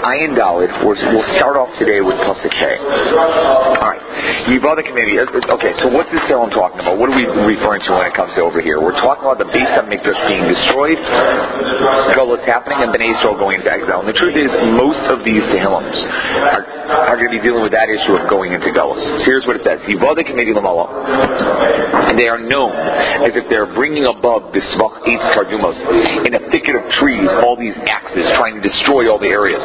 Ayin Daled, we'll start off today with Pasuk Hey. Alright. Yivada committee. Okay, so what's this I'm talking about? What are we referring to when it comes to over here? We're talking about the Beis HaMikdash being destroyed, Golus happening, and Bnei Yisrael going into exile. And the truth is, most of these Tehillims are going to be dealing with that issue of going into Golus. So here's what it says. Yivada committee Lamala. And they are known as if they're bringing above the Svach Eitz Kardumos in a thicket of trees, all these axes trying to destroy all the areas.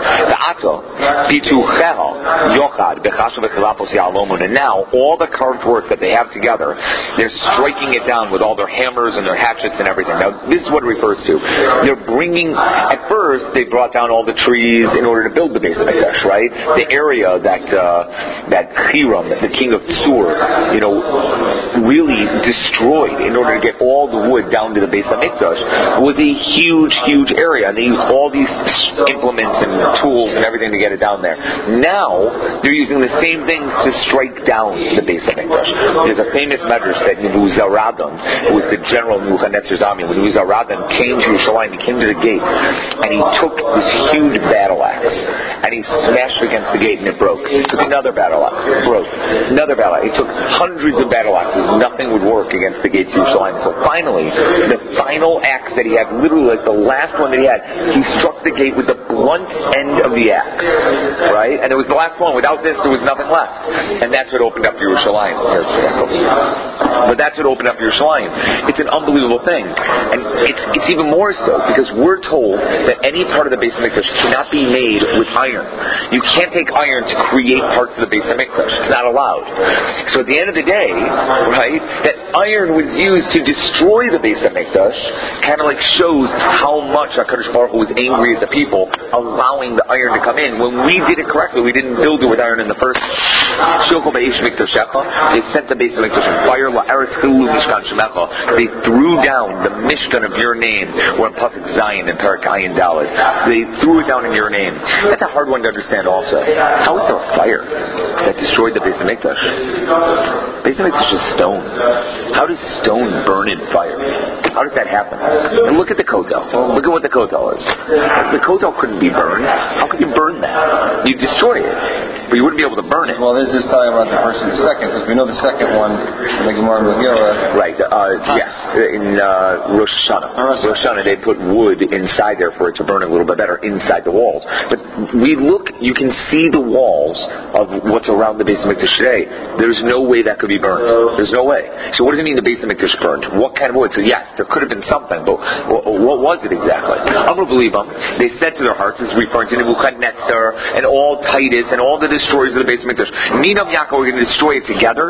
And now all the carved work that they have together, they're striking it down with all their hammers and their hatchets and everything. Now this is what it refers to. They're bringing, at first they brought down all the trees in order to build the Beis HaMikdash, right? The area that Hiram, the king of Tsur, really destroyed in order to get all the wood down to the Beis HaMikdash was a huge area, and they used all these implements and tools and everything to get it down there. Now they're using the same things to strike down the Beis HaMikdash. There's a famous medrash that Nebuzaradan, who was the general of Nebuchadnezzar's army, when Nebuzaradan came to Yerushalayim, he came to the gate, and he took this huge battle axe, and he smashed against the gate, and it broke. He took another battle axe, it broke. Another battle axe. He took hundreds of battle axes, nothing would work against the gates of Yerushalayim. So finally, the final axe that he had, literally like the last one that he had, he struck the gate with the blunt end of the axe, right? And it was the last one. Without this, there was nothing left. And that's what opened up Yerushalayim. But that's what opened up Yerushalayim. It's an unbelievable thing. And it's even more so because we're told that any part of the Beis HaMikdash cannot be made with iron. You can't take iron to create parts of the Beis HaMikdash. It's not allowed. So at the end of the day, right, that iron was used to destroy the Beis HaMikdash kind of like shows how much HaKadosh Baruch Hu was angry at the people allowing the iron to come in. When we did it correctly, we didn't build it with iron in the first place. They set the Beis HaMikdash on fire. They threw down the Mishkan of your name. We're in Pasuk Zion and Parak Ayin Daled. They threw it down in your name. That's a hard one to understand also. How is there a fire that destroyed the Beis HaMikdash? Beis HaMikdash is stone. How does stone burn in fire? How does that happen? And look at the Kotel. Look at what the Kotel is. The Kotel couldn't be burned. How could you burn that? You destroy it, but you wouldn't be able to burn it. Well, this is talking about the first and the second, because we know the second one in the Gemara Megillah. Right. Yes. In Rosh Hashanah, they put wood inside there for it to burn a little bit better inside the walls. But you can see the walls of what's around the Beis HaMikdash today. There's no way that could be burned. There's no way. So what does it mean the Beis HaMikdash burned? What kind of wood? So yes, there could have been something, but what was it exactly? Amru b'libam, they said to their hearts, this is referring to Nebuchadnezzar and all Titus and all the destroyers of the Beis HaMikdash, Ninam Yaakov, we're going to destroy it together.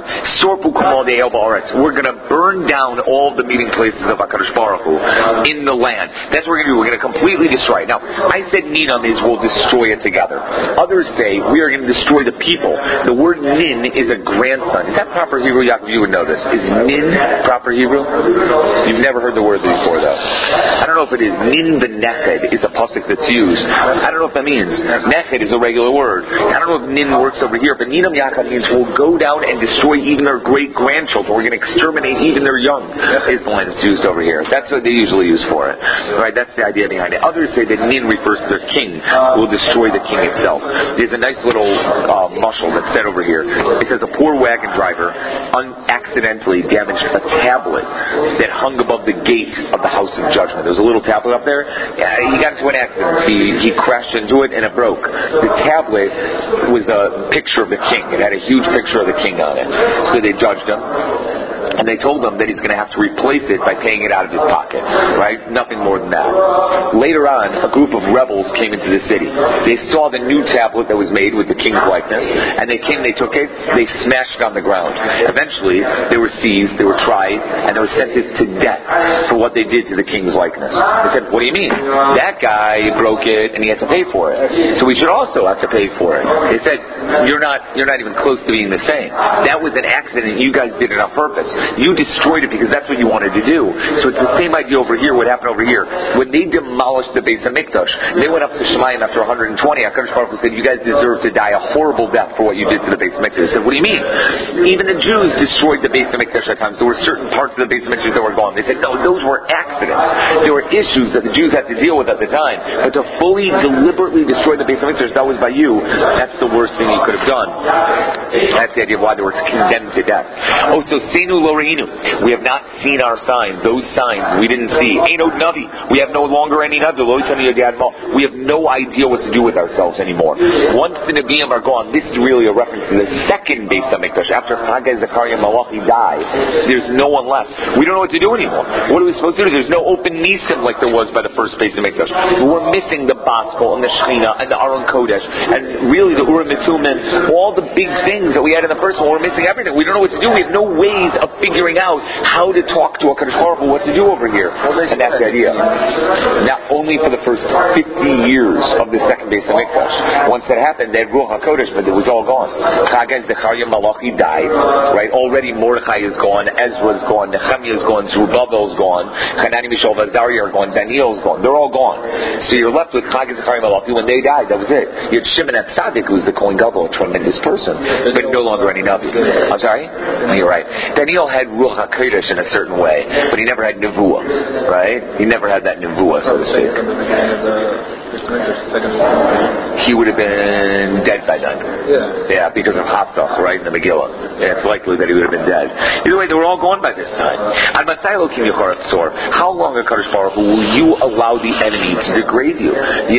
We're going to burn down all the meeting places of HaKadosh Baruch Hu in the land. That's what we're going to do. We're going to completely destroy it. Now, I said Ninam is we'll destroy it together. Others say we are going to destroy the people. The word Nin is a grandson. Is that proper Hebrew, Yaakov? You would know this. Is Nin proper Hebrew? You've never heard the word before, though. I don't know if it is. Nin v'neched is a pasuk that's used. I don't know what that means. Neched is a regular word. I don't know if Nin works over here, but Ninam Yaakov means we'll go down and destroy even their great-grandchildren. We're going to exterminate even their young. Is the line that's used over here. That's what they usually use for it. Right? That's the idea behind it. Others say that Nin refers to their king. Will destroy the king itself. There's a nice little mushal that's said over here. It says a poor wagon driver accidentally damaged a tablet that hung above the gate of the house of judgment. There was a little tablet up there. He got into an accident. He crashed into it and it broke. The tablet was a picture of the king. It had a huge picture of the king on it. So they judged him. And they told him that he's going to have to replace it by paying it out of his pocket. Right? Nothing more than that. Later on, a group of rebels came into the city. They saw the new tablet that was made with the king's likeness, and they came, they took it, they smashed it on the ground. Eventually, they were seized, they were tried, and they were sentenced to death for what they did to the king's likeness. They said, what do you mean? That guy broke it, and he had to pay for it. So we should also have to pay for it. They said, you're not even close to being the same. That was an accident, you guys did it on purpose. You destroyed it because that's what you wanted to do. So it's the same idea over here, what happened over here. When they demolished the Beis HaMikdash, they went up to Shemayim after 120. HaKadosh Baruch Hu said, you guys deserve to die a horrible death for what you did to the Beis HaMikdash. They said, what do you mean? Even the Jews destroyed the Beis HaMikdash at times. There were certain parts of the Beis HaMikdash that were gone. They said, no, those were accidents. There were issues that the Jews had to deal with at the time. But to fully, deliberately destroy the Beis HaMikdash, that was by you. That's the worst thing you could have done. That's the idea of why they were condemned to death. Oh, so Seinu Lo Reinu. We have not seen our signs. Those signs we didn't see. Eino Navi. We have no longer any Navi. We have no idea what to do with ourselves anymore. Once the Nevi'im are gone, this is really a reference to the second Beis HaMikdash. After Chagai, Zechariah, Malachi die, there's no one left. We don't know what to do anymore. What are we supposed to do? There's no open Nisim like there was by the first Beis HaMikdash. We're missing the Baskel and the Shechina and the Aron Kodesh and really the Urim Mitumin, all the big things that we had in the first one. We're missing everything. We don't know what to do. We have no ways of figuring out how to talk to HaKadosh Baruch Hu, what to do over here. And that's the idea. Now, only for the first 50 years of the second Beis HaMikdash. Once that happened, they had Ruach HaKodesh, but it was all gone. Chagai, Zechariah, Malachi died. Right? Already Mordechai is gone, Ezra is gone, Nehemiah is gone, Zerubbabel is gone, Hanani, Mishael, Azariah are gone, Daniel is gone. They're all gone. So you're left with Chagai, Zechariah, Malachi. When they died, that was it. You had Shimon HaTzadik, who was the Kohen Gadol, a tremendous person, but no longer any Navi. I'm sorry? No, you're right. Daniel had Ruach HaKodesh in a certain way, but he never had Nevuah, right? He never had that Nevuah, so to speak. He would have been dead by then. Yeah, because of Hatzach, right, in the Megillah. Yeah, it's likely that he would have been dead. Either way, they were all gone by this time. How long, HaKadosh Baruch Hu, will you allow the enemy to degrade you? The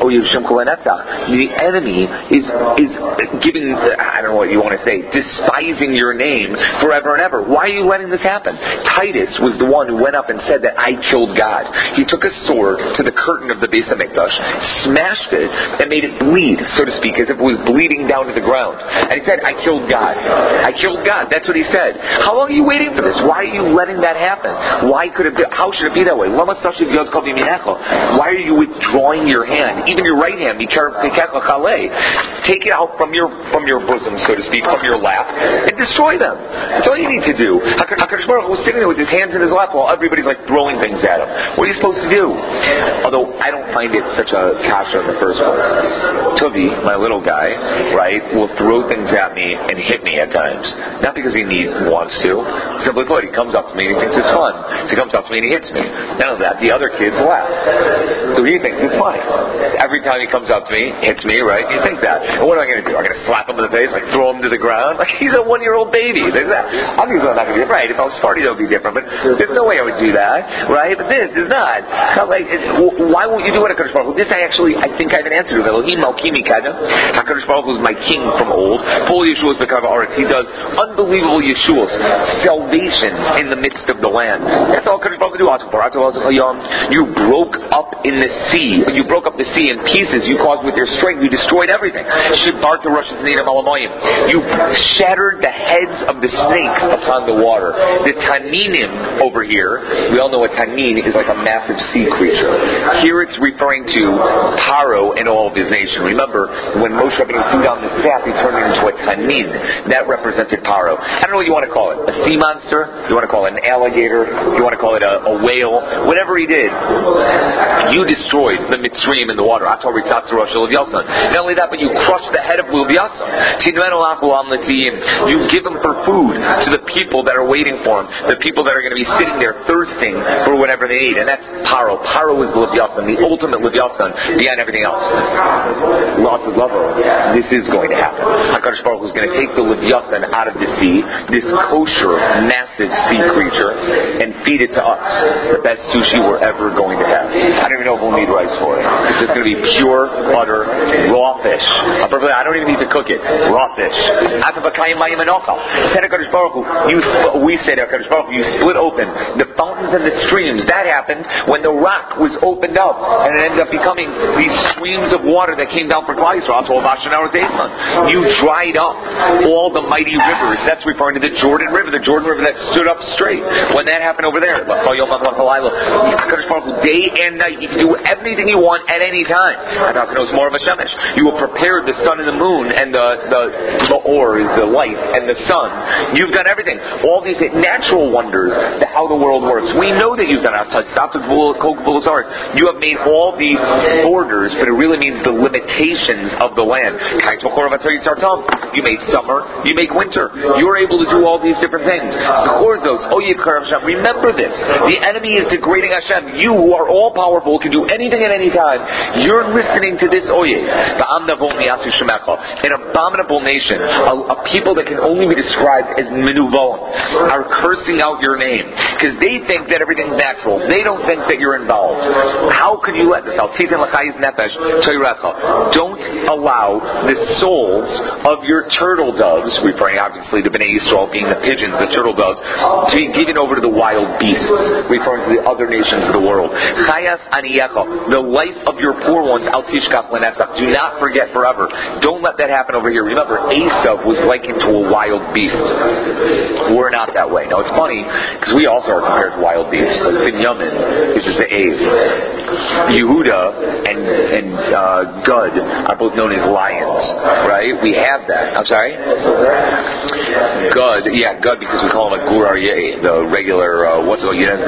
enemy is giving, I don't know what you want to say, despising your name forever and ever. Why are you letting this happen? Titus was the one who went up and said that I killed God. He took a sword to the curtain of the Beis HaMikdash, smashed it, and made it bleed, so to speak, as if it was bleeding down to the ground. And he said, I killed God. I killed God. That's what he said. How long are you waiting for this? Why are you letting that happen? Why could it be, how should it be that way? Why are you withdrawing your hand, even your right hand? Take it out from your bosom, so to speak, from your lap, and destroy them. That's all you need to do. HaKadosh Baruch Hu was sitting there with his hands in his lap while everybody's like throwing things at him. What are you supposed to do? Although I don't find it such a kasha in the first place. Tuvi, my little guy, right, will throw things at me and hit me at times. Not because he wants to. Simply put, he comes up to me and he thinks it's fun. So he comes up to me and he hits me. None of that. The other kids laugh. So he thinks it's funny. Every time he comes up to me, hits me, right, he thinks that. And what am I going to do? I'm going to slap him in the face, like throw him to the ground? Like he's a 1-year-old baby. There's that. Obviously I'm not going to be right. If I was 40, that would be different. But there's no way I would do that, right? But this is not. Why won't you do it, HaKadosh Baruch Hu? This I think I have an answer to. Elohim Malkimi Kada. HaKadosh Baruch Hu is my king from old. Full Yeshua's B'Kav Haaretz. He does unbelievable Yeshuas, salvation in the midst of the land. That's all HaKadosh Baruch Hu do. You broke up in the sea. You broke up the sea in pieces. You caused with your strength. You destroyed everything. You shattered the heads of the snakes upon the water. The Taninim over here, we all know a Tanin is like a massive sea creature. Here it's referring to Paro and all of his nation. Remember, when Moshe Rabbeinu threw down the staff, he turned it into a Tanin. That represented Paro. I don't know what you want to call it. A sea monster? You want to call it an alligator? You want to call it a whale? Whatever he did, you destroyed the Mitzrayim in the water. Not only that, but you crushed the head of Lubiasa. You give him for food to the people that are waiting for him, the people that are going to be sitting there thirsting for whatever they need. And that's Paro. Paro is the Leviathan, the ultimate Leviathan beyond everything else. Lost of lover. This is going to happen. HaKadosh Baruch Hu is going to take the Leviathan out of the sea, this kosher, massive sea creature, and feed it to us. The best sushi we're ever going to have. I don't even know if we'll need rice for it. It's just going to be pure, utter, raw fish. I don't even need to cook it. Raw fish. We said, HaKadosh Baruch Hu, you split open the fountains and the streams. That happened when the rock was opened up, and it ended up becoming these streams of water that came down for Klal You dried up all the mighty rivers. That's referring to the Jordan River that stood up straight. When that happened over there, day and night, you can do anything you want at any time. You will prepare the sun and the moon and the ore is the light and the sun. You've done everything. All these natural wonders, how the world works. We know that you've done it. You have made all the borders, but it really means the limitations of the land. You made summer, you make winter. You're able to do all these different things. Remember this. The enemy is degrading Hashem. You who are all powerful can do anything at any time. You're listening to this oyev. An abominable nation, a people that can only be described as menuvolim, are cursing out your name because they think that everything's natural. They don't think that you're involved. How could you let this out? Don't allow the souls of your turtle doves, referring obviously to Bnei Yisrael being the pigeons, the turtle doves, to be given over to the wild beasts, referring to the other nations of the world. The life of your poor ones, do not forget forever. Don't let that happen over here. Remember, Esav was likened to a wild beast. We're not that way. Now it's funny, because we also are compared to wild beasts. Like Binyamin is just an ape. Yehuda and Gad are both known as lions, right? We have that. I'm sorry? Gad, because we call him a Gur Aryeh, the regular, but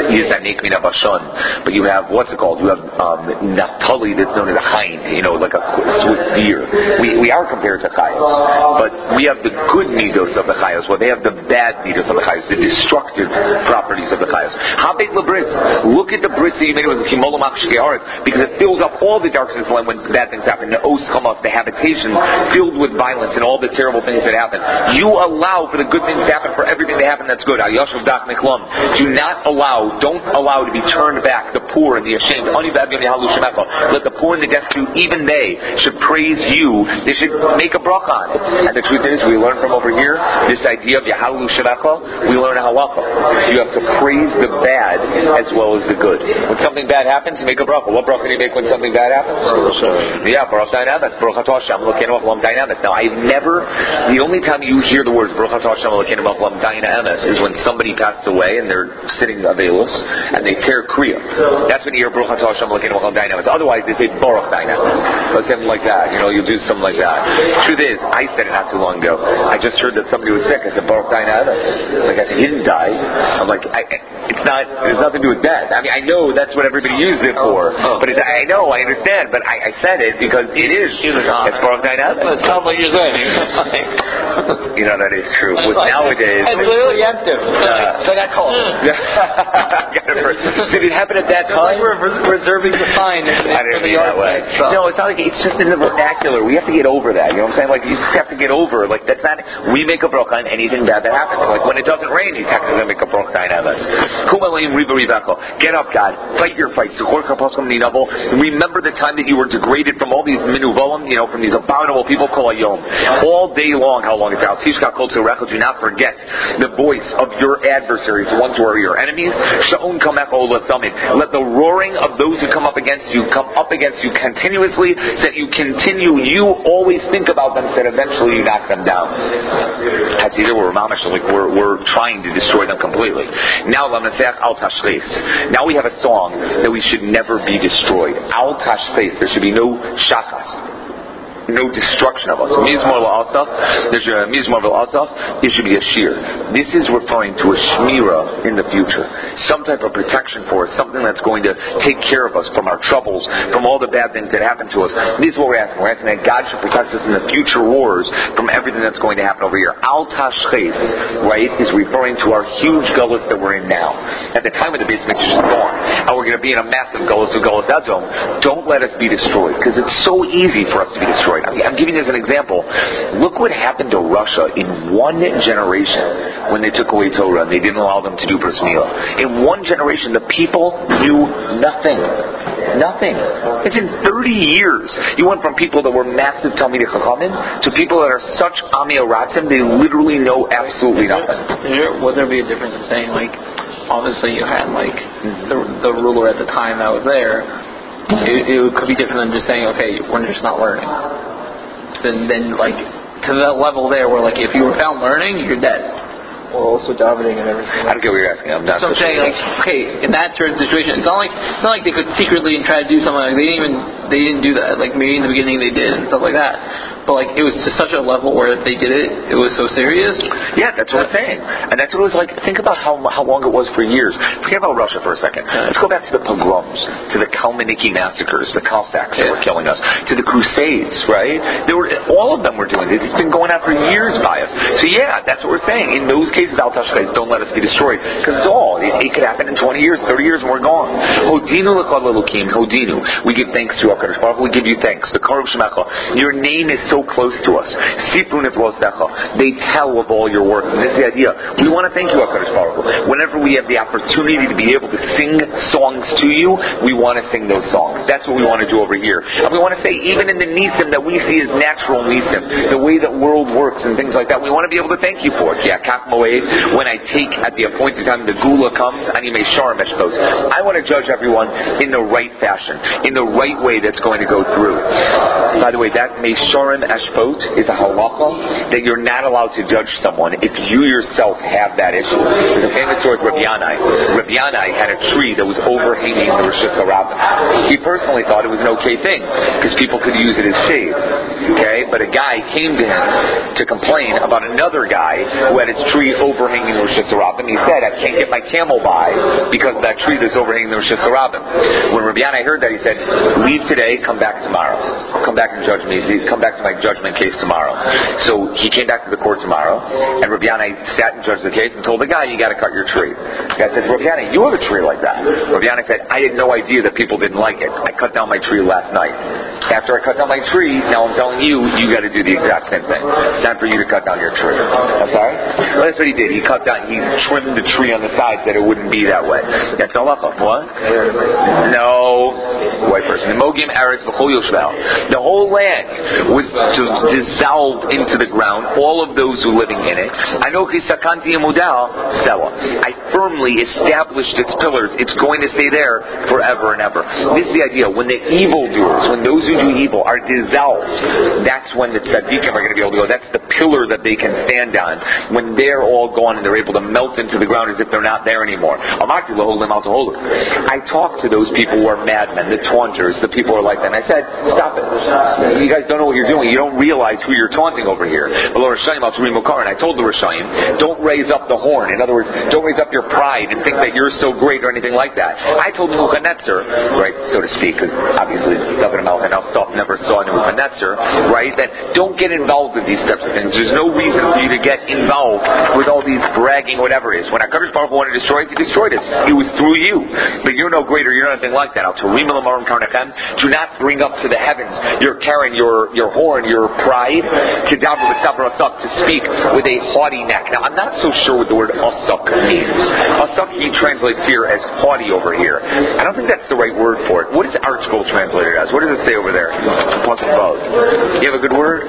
you have, what's it called? You have Naphtali that's known as a hind, like a swift deer. We are compared to chayos, but we have the good midos of the chayos, well, they have the bad midos of the chayos, the destructive properties of the chayos. Habet lebris, look at the bris that you made with Kimolomach Shke'aretz, because it fills up all the darkness of the land when bad things happen. The os come up, the habitation filled with violence and all the terrible things that happen. You allow for the good things to happen, for everything to happen that's good. Don't allow to be turned back the poor and the ashamed. Let the poor and the destitute, even they, should praise you. They should make a bracha on it. And the truth is, we learn from over here this idea of Yahalu Shemecha. We learn halacha. You have to praise the bad as well as the good. When something bad happens, you make a bracha. What bracha do you make when something bad happens? Baruch Dainamas. Baruch Atah Hashem Elokeinu Melech Dainamas. Now, the only time you hear the words Baruch Atah Hashem Elokeinu Melech Dainamas is when somebody passes away and they're sitting availus and they tear kriya. That's when you hear Baruch Atah Hashem Elokeinu Melech Dainamas. Otherwise, they say Baruch Dainamas. Or something like that. You do something like that. Truth is, I said it not too long ago. I just heard that somebody was sick. I said Baruch Dainamas. Like I said, he didn't die. I'm like, it's not. There's nothing to do with death. I mean, I know that's what everybody used it for. But I know, I understand. But I said it because it is. It's Baruch Dainamas. It's probably you're saying. That is true. Nowadays, it's literally empty. So I got called. Did it happen at that time? We're reserving the fine. I didn't mean that way. So. No, it's not like it's just in the vernacular. We have to get over that. You know what I'm saying? Like you just have to get over. Like that's not. We make a bracha on anything bad that happens. Like when it doesn't rain, you technically make a bracha on us. Get up, God. Fight your fights. Remember the time that you were degraded from all these minuvolim, from these abominable people. All day long. How long it's out? Do not forget the voice of your adversaries, the ones who are your enemies. Let the roaring of those who come up against you continuously, so that you continue. You always think about them, so that eventually you knock them down. That's either we're trying to destroy them completely. Now we have a song that we should never be destroyed. Al tashchis. There should be no shachas, no destruction of us. Mizmor la'asaf, there should be a Mizmor la'asaf, there should be a shir. This is referring to a shmira in the future. Some type of protection for us, something that's going to take care of us from our troubles, from all the bad things that happen to us. This is what we're asking. We're asking that God should protect us in the future wars from everything that's going to happen over here. Al tashchis, right, is referring to our huge gullus that we're in now. At the time of the Beis Mikdash is gone, and we're going to be in a massive gullus of Gullus Adom. Don't let us be destroyed, because it's so easy for us to be destroyed. I'm giving you as an example. Look what happened to Russia in one generation when they took away Torah and they didn't allow them to do Bris Milah. In one generation, the people knew nothing. Nothing. It's in 30 years. You went from people that were massive Talmidei Chachamim to people that are such Amei Ratzim, they literally know absolutely nothing. Would there be a difference in saying, obviously you had, the ruler at the time that was there, it could be different than just saying, okay, we're just not learning. then like to the level there where like if you were found learning, you're dead. Well, also davening and everything. I don't get what you're asking. I'm not. So I'm saying, like, okay, in that certain situation, it's not like they could secretly and try to do something. Like they didn't do that. Like maybe in the beginning they did and stuff like that. But like it was to such a level where if they did it, it was so serious. Yeah, that's what I'm saying. And that's what it was like. Think about how long it was for years. Forget about Russia for a second. Let's go back to the pogroms, to the Kalmaniki massacres, the Cossacks that were killing us, to the Crusades, right? All of them were doing it. It's been going on for years by us. So yeah, that's what we're saying. In those cases, Al Tashkais, don't let us be destroyed. Because it could happen in 20 years, 30 years, and we're gone. Hodinu l'chad l'elokim, Hodinu. We give thanks to HaKadosh Baruch Hu. We give you thanks. The Karuv Shemecha. Your name is so close to us. Sipru niflosecha. They tell of all your work. And this is the idea. We want to thank you, HaKadosh Baruch Hu. Whenever we have the opportunity to be able to sing songs to you, we want to sing those songs. That's what we want to do over here. And we want to say, even in the nisim that we see as natural nisim, the way that world works and things like that, we want to be able to thank you for it. Yeah, Kaf Moed, when I take at the appointed time the Gula comes, Ani Meishar Meshtos. I want to judge everyone in the right fashion, in the right way that's going to go through. By the way, that Meisharim Eshpot is a halacha that you're not allowed to judge someone if you yourself have that issue. There's a famous story of Rabbi Yanai. Rabbi Yanai had a tree that was overhanging the Rosh Hashanah. He personally thought it was an okay thing because people could use it as shade. Okay, but a guy came to him to complain about another guy who had his tree overhanging the Rosh Hashanah. He said, I can't get my camel by because of that tree that's overhanging the Rosh Hashanah. When Rabbi Yanai heard that, he said, leave today, come back tomorrow. Come back and judge me. Come back to my judgment case tomorrow. So he came back to the court tomorrow, and Rabbi Yanai sat and judged the case and told the guy, you got to cut your tree. The guy said, Rabbi Yanai, you have a tree like that. Rabbi Yanai said, I had no idea that people didn't like it. I cut down my tree last night. After I cut down my tree, now I'm telling you, you got to do the exact same thing. It's time for you to cut down your tree. I'm sorry? Well, that's what he did. He trimmed the tree on the side that it wouldn't be that way. That's halacha. What? No. White person. The whole land was dissolved into the ground, all of those who living in it. I firmly established its pillars. It's going to stay there forever and ever. This is the idea. When the evildoers, when those who do evil are dissolved, that's when the tzaddikim are going to be able to go. That's the pillar that they can stand on. When they're all gone and they're able to melt into the ground as if they're not there anymore. I talked to those people who are madmen, the taunters, the people who are like that. And I said, stop it. You guys don't know what you're doing. You don't realize who you're taunting over here. And I told the Rishayim, don't raise up the horn. In other words, don't raise up your pride and think that you're so great or anything like that. I told Nebuchadnezzar, right, so to speak, because obviously David Melech never saw Nebuchadnezzar, right, that don't get involved with these types of things. There's no reason for you to get involved with all these bragging, whatever it is. When HaKadosh Baruch Hu wanted to destroy us, He destroyed us. It was through you. But you're no greater, you're nothing like that. Do not bring up to the heavens your carrying your horn, your pride, to speak with a haughty neck. Now, I'm not so sure what the word asuk means. Asuk, he translates here as haughty over here. I don't think that's the right word for it. What is ArtScroll translated as? What does it say over there? You have a good word?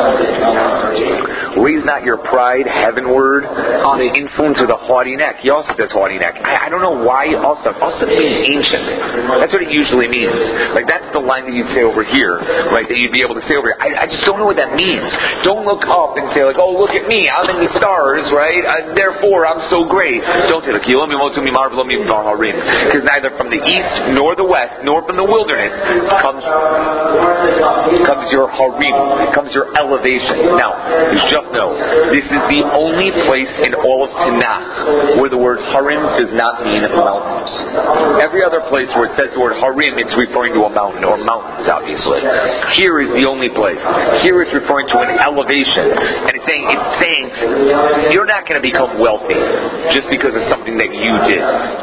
Raise not your pride heavenward, the insolence with a haughty neck. He also says haughty neck. I don't know why asuk. Asuk means ancient. That's what it usually means. Like, that's the line that you'd say over here, right, that you'd be able to say over here. I just don't know what that means. Don't look up and say, like, oh, look at me, I'm in the stars, right, therefore I'm so great. Don't say, like, because neither from the east, nor the west, nor from the wilderness comes your harim, comes your elevation. Now, just know, this is the only place in all of Tanakh where the word harim does not mean mountains. Every other place where it says the word harim, it's referring to a mountain, or mountains, obviously. Here is the only place. Here it's referring to an elevation. And it's saying you're not going to become wealthy just because of something that you did.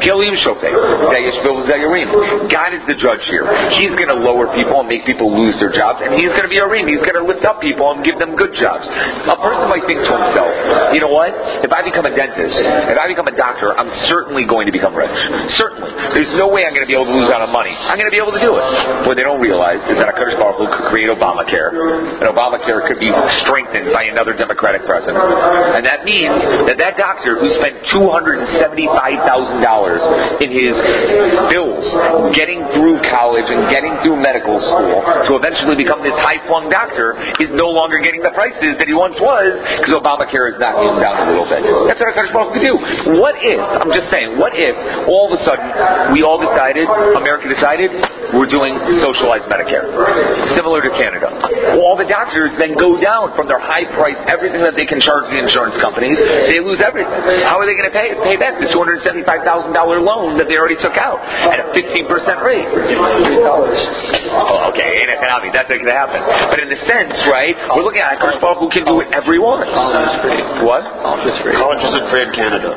God is the judge here. He's going to lower people and make people lose their jobs, and He's going to be a ream. He's going to lift up people and give them good jobs. A person might think to himself, you know what? If I become a dentist, if I become a doctor, I'm certainly going to become rich. Certainly. There's no way I'm going to be able to lose out on money. I'm going to be able to do it. What they don't realize is that HaKadosh Baruch Hu could create Obamacare, and Obamacare could be strengthened by another Democratic president. And that means that doctor who spent $275,000 in his bills getting through college and getting through medical school to eventually become this high-flung doctor is no longer getting the prices that he once was because Obamacare is knocking him down a little bit. That's what HaKadosh Baruch Hu could do. What if, I'm just saying, what if all of a sudden we all decided, America decided, we're doing socialized Medicare, similar to Canada. All the doctors then go down from their high price, everything that they can charge the insurance companies, they lose everything. How are they going to pay back the $275,000 loan that they already took out at a 15% rate? Oh, okay, ain't economic, that's not going to happen. But in a sense, right, we're looking at HaKadosh Baruch Hu can do whatever he wants. What? College isn't free in Canada.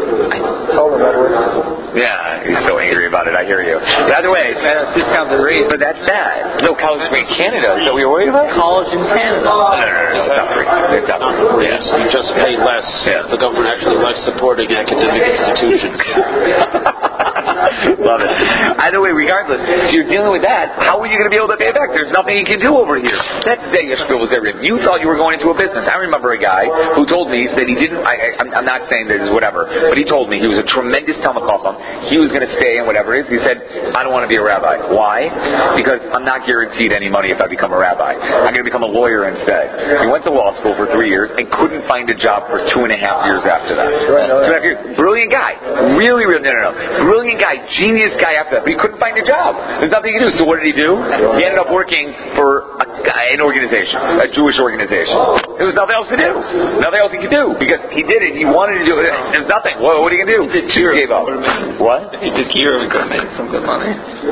Yeah, he's so angry about it, I hear you. By the way, discount the rate, but that's bad. No college free in Canada, is that what you're worried about? College in Canada. No, it's not free. It's not free. Yes, you just pay less. Yeah. The government actually likes supporting academic institutions. Love it. Either way, regardless, if you're dealing with that, how are you going to be able to pay back? There's nothing you can do over here. That's the day your spiel was everything. You thought you were going into a business. I remember a guy who told me that he didn't, I'm not saying that it's whatever, but he told me he was a tremendous Talmud Chacham. He was going to stay in whatever it is. He said, I don't want to be a rabbi. Why? Because I'm not guaranteed any money if I become a rabbi. I'm going to become a lawyer instead. He went to law school for 3 years and couldn't find a job for 2.5 years after that. 2.5 years. Brilliant guy. Really, no. Brilliant guy. Genius guy after that. But he couldn't find a job. There's nothing he could do. So what did he do? He ended up working for an organization, a Jewish organization. There was nothing else to do. Nothing else he could do. Because he did it. He wanted to do it. There's nothing. What are you going to do? He gave up. What? He did Kiruv and made some good money.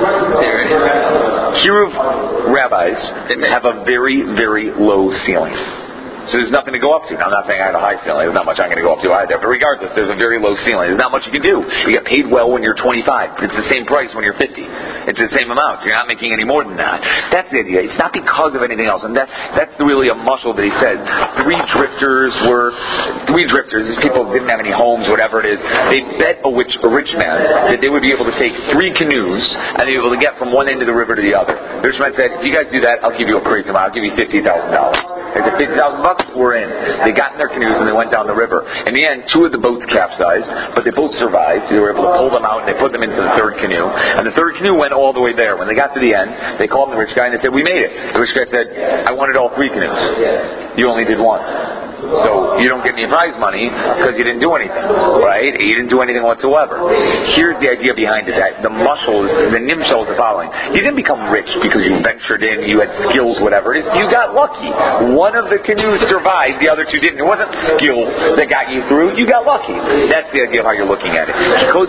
Kiruv rabbis have a very, very low ceiling. So there's nothing to go up to. Now, I'm not saying I have a high ceiling. There's not much I'm going to go up to either. But regardless, there's a very low ceiling. There's not much you can do. You get paid well when you're 25. It's the same price when you're 50. It's the same amount. You're not making any more than that. That's the idea. It's not because of anything else. And that's really a muscle that he says. Three drifters. These people didn't have any homes, whatever it is. They bet a rich man that they would be able to take 3 canoes and they'd be able to get from one end of the river to the other. The rich man said, if you guys do that, I'll give you a crazy amount. I'll give you $50,000. They said, $50,000, we're in. They got in their canoes and they went down the river. In the end, 2 of the boats capsized, but they both survived. They were able to pull them out and they put them into the 3rd canoe. And the 3rd canoe went all the way there. When they got to the end, they called the rich guy and they said, we made it. The rich guy said, I wanted all 3 canoes. You only did 1. So you don't get any prize money because you didn't do anything, right? You didn't do anything whatsoever. Here's the idea behind it. That the nimshal is the following. You didn't become rich because you ventured in, you had skills, whatever it is. You got lucky. One of the canoes survived, the other 2 didn't. It wasn't skill that got you through. You got lucky. That's the idea of how you're looking at it. Because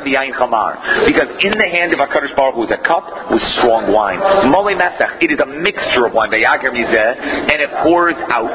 in the hand of HaKadosh Baruch Hu is a cup with strong wine. It is a mixture of wine. And it pours out.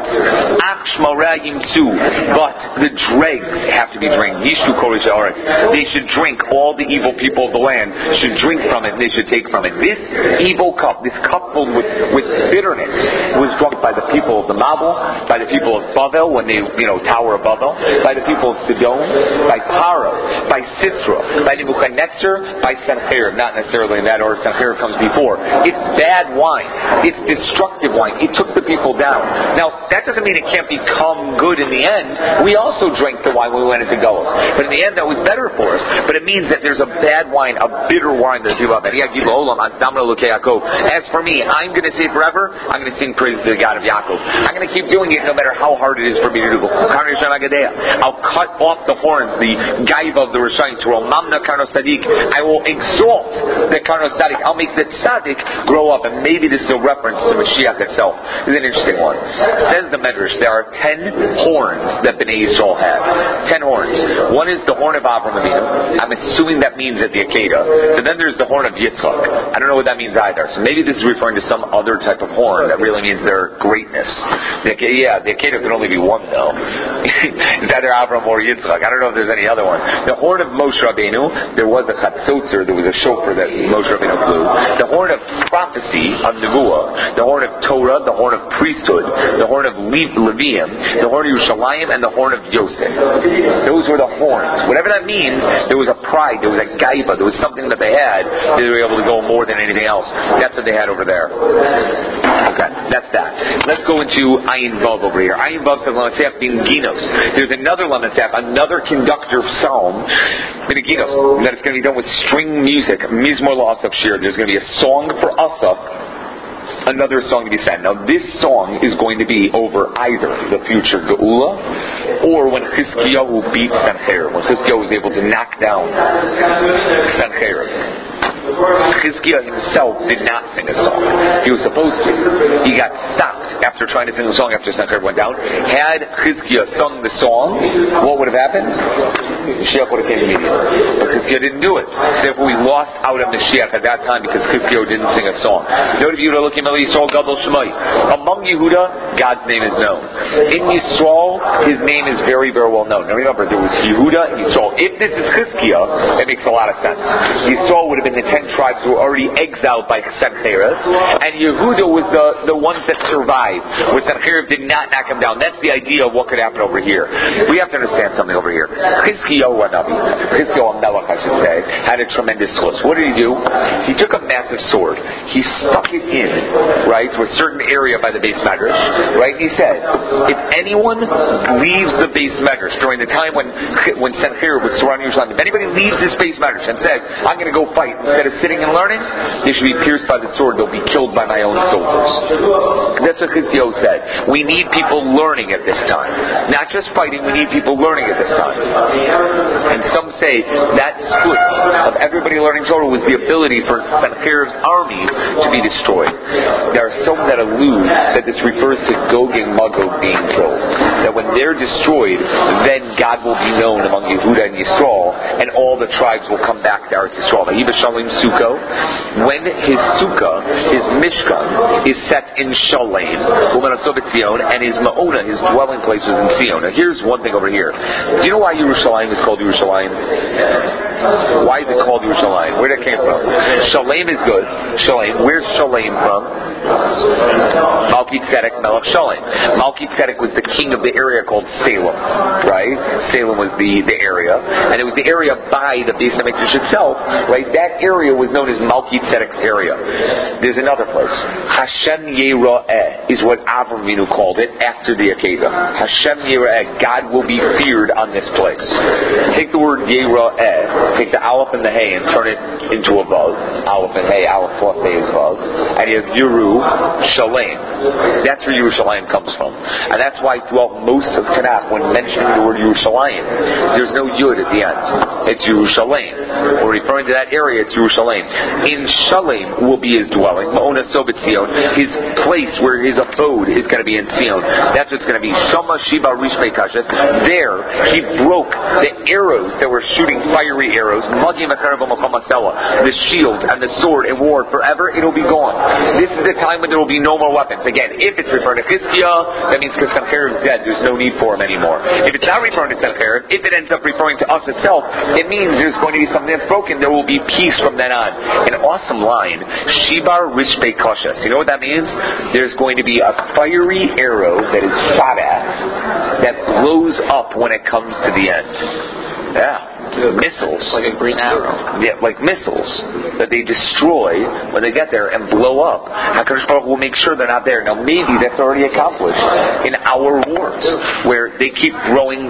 But the dregs have to be drained. They should drink. All the evil people of the land should drink from it. They should take from it. This evil cup, this cup filled with bitterness, was drunk by the people of the Mabel, by the people of Bavel when they, Tower of Bavel, by the people of Sidon, by Paro, by Sisera, by Nebuchadnezzar, by Sennacherib. Not necessarily in that order. Sennacherib comes before. It's bad wine. It's destructive wine. It took the people down. Now, that doesn't mean it can't become good in the end. We also drank the wine when we went into Golos. But in the end, that was better for us. But it means that there's a bad wine, a bitter wine that people have. As for me, I'm going to say forever, I'm going to sing praise to the God of Yaakov. I'm going to keep doing it no matter how hard it is for me to do. I'll cut off the horns, the gaiva of the Rishayim, to Romamna Karno Sadik. I will exalt the Karno Sadik. I'll make the Sadik grow up. And maybe this is a reference to Mashiach itself. It's an interesting one. Says the Medrash, there are 10 horns that Bnei Yisrael have. 10 horns. One is the horn of Avraham Avinu. I'm assuming that means at the Akedah. But then there's the horn of Yitzchak. I don't know what that means either. So maybe this is referring to some other type of horn that really means their greatness. The Akedah can only be one though. It's either Avraham or Yitzchak. I don't know if there's any other one. The horn of Moshe Rabbeinu, there was a chatzotzer, there was a shofar that Moshe Rabbeinu blew. The horn of prophecy, of Nevuah. The horn of Torah, the horn of priesthood, the horn of Levium, the horn of Yerushalayim, and the horn of Yosef. Those were the horns. Whatever that means, there was a pride, there was a gaiva, there was something that they had that they were able to go more than anything else. That's what they had over there. Okay, that's that. Let's go into Ayin Vav over here. Ayin Vav says Lamatzef Binginos. There's another Lamatzef, another conductor psalm, Binginos, that it's going to be done with string music, Mizmor LaAsaf Shir. There's going to be a song for Asaf, another song to be sang. Now this song is going to be over either the future Geula or when Chizkiyahu beat Sancherib, when Chizkiyahu was able to knock down Sancherib. Chizkiah himself did not sing a song. He was supposed to. He got stopped after trying to sing a song after Sancherib went down. Had Chizkiah sung the song, what would have happened? Mashiach would have came immediately. But Chizkiah didn't do it. So therefore we lost out on Mashiach at that time because Chizkiah didn't sing a song. Note of Yehuda looking at Yisrael Gadol Shemai. Among Yehuda, God's name is known. In Yisrael, his name is very, very well known. Now remember, there was Yehuda and Yisrael. If this is Chizkiah, that makes a lot of sense. Yisrael would have been the 10 tribes who were already exiled by Sancherib, and Yehuda was the ones that survived, where Sancherib did not knock him down. That's the idea of what could happen over here. We have to understand something over here. Chizkiyahu HaMelech, I should say, had a tremendous source. What did he do? He took a massive sword. He stuck it in, right, to a certain area by the base medrash, right? He said, if anyone leaves the base medrash during the time when Sancherib was surrounding Yerushalayim, if anybody leaves this base medrash and says, I'm going to go fight instead of sitting and learning, they should be pierced by the sword. They'll be killed by my own soldiers. That's what Chizkiyahu said. We need people learning at this time. Not just fighting, we need people learning at this time. And some say that split of everybody learning Torah was the ability for Sancherib's army to be destroyed. There are some that allude that this refers to Gog and Magog being killed. That when they're destroyed, then God will be known among Yehuda and Yisrael, and all the tribes will come back to Eretz Yisrael. Shalim Sukkah. When his Sukkah, his Mishkan, is set in Shalem, and his Ma'ona, his dwelling place, was in Zion. Now here's one thing over here. Do you know why Yerushalayim is called Yerushalayim? Why is it called Yerushalayim? Where that came from? Shalem is good. Shalem. Where's Shalem from? Malki Tzedek Melech Shalem. Malki Tzedek was the king of the area called Salem, right? Salem was the area, and it was the area by the Beis HaMikdash itself, right? That area was known as Malki Tzedek's area. There's another place. Hashem Yera'eh is what Avram Avinu called it after the Akeda. Hashem Yera'eh, God will be feared on this place. Take the word Yera'eh, take the Aleph and the Hey and turn it into a Vav. Aleph and Hey, Aleph plus Hey is Vav. And you have Yeru, Shalem. That's where Yerushalayim comes from. And that's why throughout most of Tanakh, when mentioning the word Yerushalayim, there's no Yud at the end. It's Yerushalayim. We're referring to that area, it's Yerushalayim. In Shalem will be his dwelling, Ma'ona Sobet Zion, his place where his abode is going to be in Zion. That's what's going to be. Shama Shiba Rishmei Kashet. There, he broke the arrows that were shooting fiery arrows, the shield and the sword and war forever, it'll be gone. This is the time when there will be no more weapons. Again, if it's referring to Chizkiah, that means because Sancherib is dead, there's no need for him anymore. If it's not referring to Sancherib, if it ends up referring to us itself, it means there's going to be something that's broken. There will be peace from then on. An awesome line, Shibar Rishpei Kashas. You know what that means? There's going to be a fiery arrow that is shot at that blows up when it comes to the end. Yeah. Missiles. Like a green arrow. Yeah, like missiles that they destroy when they get there and blow up. HaKadosh Baruch Hu will make sure they're not there. Now maybe that's already accomplished in our wars, where they keep growing,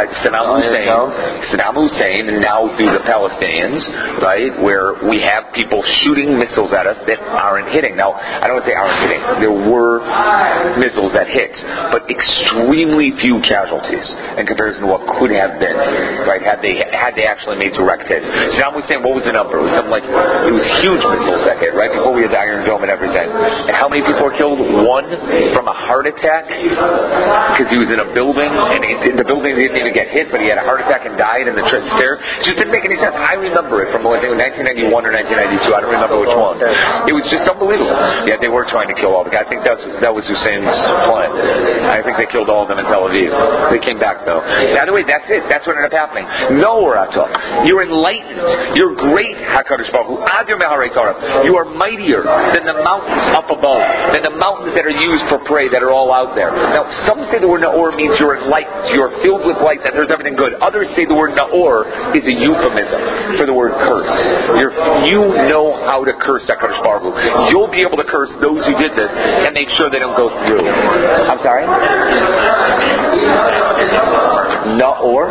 Saddam Hussein, and now through the Palestinians, right, where we have people shooting missiles at us that aren't hitting. Now, I don't want to say aren't hitting. There were missiles that hit, but extremely few casualties in comparison to what could have been, right, had they actually made direct hits. Saddam Hussein, what was the number? It was something like, it was huge missiles that hit, right, before we had the Iron Dome and everything. And how many people were killed? One from a heart attack, because he was in a building, and in the building he didn't even get hit, but he had a heart attack and died in the stairs. It just didn't make any sense. I remember it from, I think, 1991 or 1992. I don't remember which one. It was just unbelievable. Yeah, they were trying to kill all the guys. I think that was Hussein's plan. I think they killed all of them in Tel Aviv. They came back, though. By the way, that's it. That's what ended up happening. Nowhere You're enlightened. You're great, HaKadosh Baruch Hu. Adir meharei Torah. You are mightier than the mountains up above, than the mountains that are used for prey that are all out there. Now, some say the word Na'or means you're enlightened, you're filled with light, that there's everything good. Others say the word Na'or is a euphemism for the word curse. You know how to curse HaKadosh Baruch Hu. You'll be able to curse those who did this and make sure they don't go through. I'm sorry? Na'or?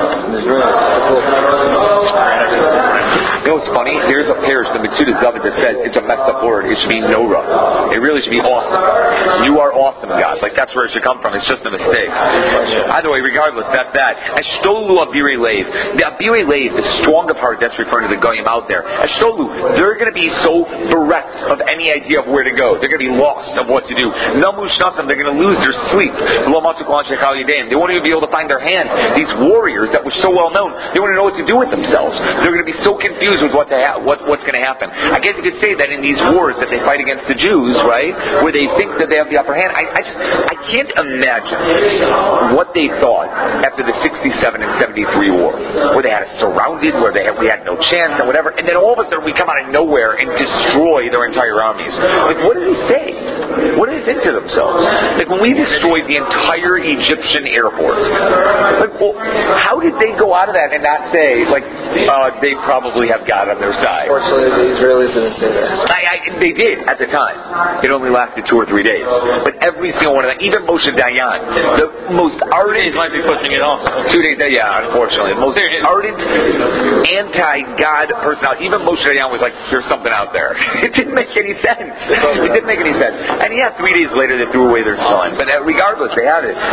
You know what's funny? There's a parish, the Metzudas David, that says it's a messed up word. It should be Nora. It really should be awesome. You are awesome, God. Like, that's where it should come from. It's just a mistake. Either way, regardless, that's that. Ashtolu Abirei Lev. The Abirei Lev, the strong of heart, that's referring to the Goyim out there. Ashtolu, they're going to be so bereft of any idea of where to go. They're going to be lost of what to do. Namu Shnasam, they're going to lose their sleep. They won't even be able to find their hand. These warriors that were so well known, they wouldn't know what to do with themselves. They're going to be so confused with what's going to happen. I guess you could say that in these wars that they fight against the Jews, right, where they think that they have the upper hand, I can't imagine what they thought after the 67 and 73 war, where they had us surrounded, where we had no chance and whatever, and then all of a sudden we come out of nowhere and destroy their entire armies. Like, what did they say? What did they think to themselves? Like, when we destroyed the entire Egyptian Air Force, like, well, how did they go out of that and not say, like, they probably have God on their side? Fortunately, the Israelis didn't say that. They did at the time. It only lasted 2 or 3 days. But every single one of them, even Moshe Dayan, the most ardent... might be pushing it off. 2 days, yeah, unfortunately. The most ardent anti-God personality. Even Moshe Dayan was like, there's something out there. It didn't make any sense. It didn't make any sense. And yeah, 3 days later they threw away their son. But regardless, they had it.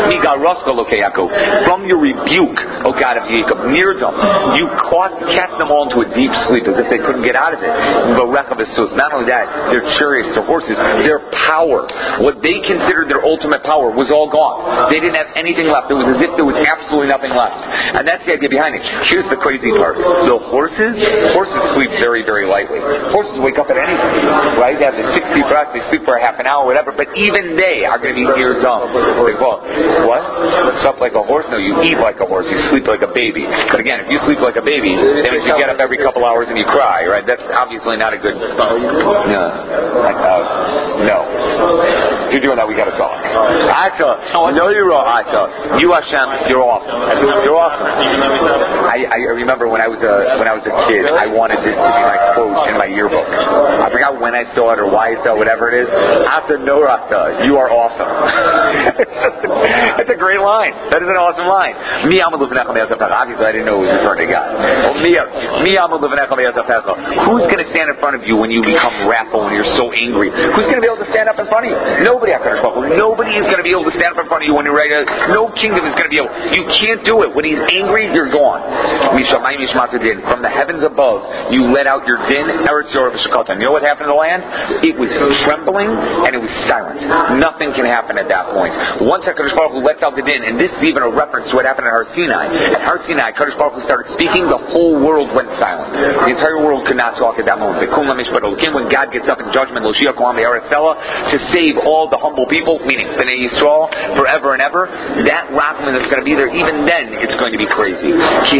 From your rebuke, O God of Jacob, near them, you cast them all into a deep sleep as if they couldn't get out of it. Not only that, their chariots, their horses, their power, what they considered their ultimate power was all gone. They didn't have anything left. It was as if there was absolutely nothing left. And that's the idea behind it. Here's the crazy part. The horses sleep very, very lightly. Horses wake up at anything, right? They have the 60 breaths, they sleep for a half an hour, whatever, but even they are going to be near dumb. Like, well, what? Sup like a horse? No, you eat like a horse. You sleep like a baby. But again, if you sleep like a baby, that means you get up every couple hours and you cry, right? That's obviously not a good... No. If you're doing that, we got to talk. No, you're wrong. You, Hashem, you're awesome. You're awesome. I remember when I was a kid, I wanted this to be my quote in my yearbook. I forgot when I saw it or why I saw it, whatever it is. Ata no rata, you are awesome. It's a great line. That is an awesome line. Obviously, I didn't know it was referring to God. Who's going to stand in front of you when you become wrathful, when you're so angry? Who's going to be able to stand up in front of you? Nobody, Nobody is going to be able to stand up in front of you when you're ready to... No kingdom is going to be able... You can't do it. When he's angry, you're gone. From the heavens above, you let out your din. You know what happened to the land? It was trembling and it was silent. Nothing can happen at that point. Once HaKadosh Baruch Hu lets out the din, and this is even a reference to what happened at Har Sinai. At Har Sinai, HaKadosh Baruch Hu started speaking, the whole world went silent. The entire world could not talk at that moment. When God gets up in judgment, to save all the humble people, meaning Bnei Yisrael, forever and ever, that Rachman that's going to be there, even then, it's going to be crazy.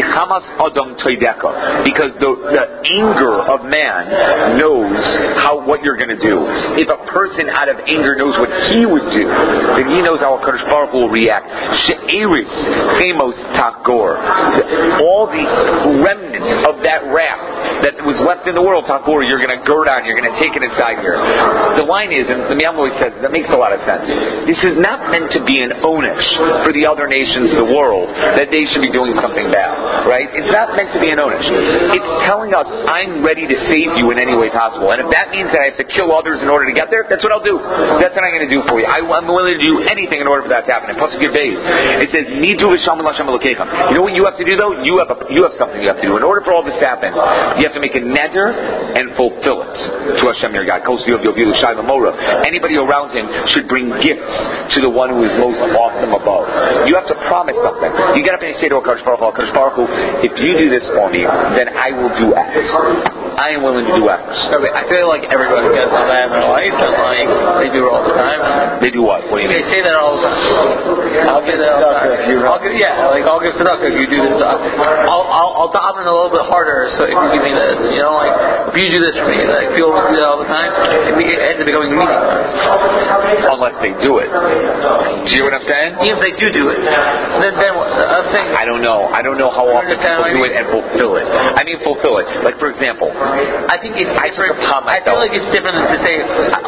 Because the anger of man knows what you're going to do. If a person out of anger knows what he would do, then he knows how HaKadosh Baruch Hu will react. She'eris chemos takor. All the remnant of that wrath that was left in the world, takor, you're going to gird on, you're going to take it inside here. The line is, and the Miam always says, that makes a lot of sense. This is not meant to be an onish for the other nations of the world that they should be doing something bad, right? It's not meant to be an onish. It's telling us, I'm ready to save you in any way possible. And if that means that I have to kill others in order to get there, that's what I'll do. That's what I'm going to do for you. I'm willing to do anything in order for that to happen. And plus, give days. It says, "Nidu v'shalom Hashem Elokechem." You know what you have to do though? You have something you have to do. In order for all this to happen, you have to make a neder and fulfill it to Hashem your God. Anybody around him should bring gifts to the one who is most awesome above. You have to promise something. You get up and you say to HaKadosh Baruch Hu, if you do this for me, then I will do X. I am willing to do X. Okay, I feel like everybody gets on that in their life, and like they do it all the time. They do what? What do you mean? They say that all the time. I'll say that all the time. I'll give tzedakah if you do this. I'll daven a little bit harder. So if you give me this, if you do this for me, like people would do that all the time. It ends up becoming meaningless. Unless they do it. Do you know what I'm saying? Even if they do it, then I'm saying. I don't know how often people do it and fulfill it. I mean fulfill it. Like for example, I think it's different. I myself. feel like it's different than to say,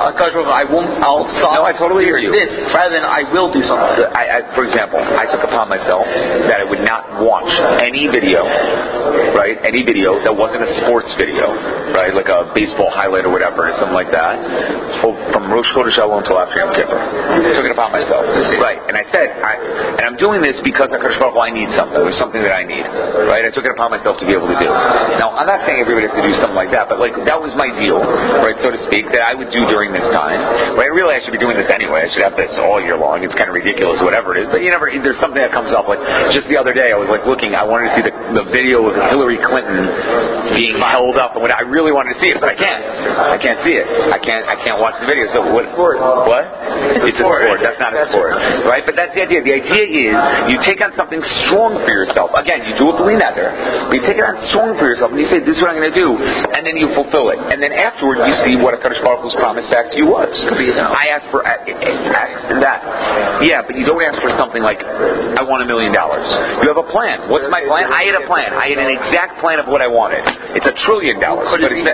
I'll stop. No, I totally hear you. This rather than I will do something. For example, I took upon myself that I would not watch any video, right? Any video that wasn't a sports video, right? Like a baseball highlight or whatever, or something like that. From Rosh Chodesh Elul until after Yom Kippur. Took it upon myself. Right. And I said, and I'm doing this because HaKadosh Baruch Hu, I need something. There's something that I need. Right? I took it upon myself to be able to do. Now, I'm not saying everybody has to do something like that, but like that was my deal, right, so to speak, that I would do during this time. Right? Really, I should be doing this anyway. I should have this all year long. It's kind of ridiculous, whatever it is. But there's something that comes up. Like just the other day, I was like looking. I wanted to see the video of Hillary Clinton being held up, and I really wanted to see it, but I can't. I can't see it. I can't watch the video. So what? What? It's a sport. That's not a sport, right? But that's the idea. The idea is you take on something strong for yourself. Again, you do it believe that there. But you take it on strong for yourself, and you say, "This is what I'm going to do," and then you fulfill it. And then afterward, you see what HaKadosh Baruch Hu's promise back to you was. I asked for X and that. Yeah, but you don't ask for something like, "I want $1 million." You have a plan. What's my plan? I had a plan. I had an exact plan of what I wanted. It's $1 trillion. Could it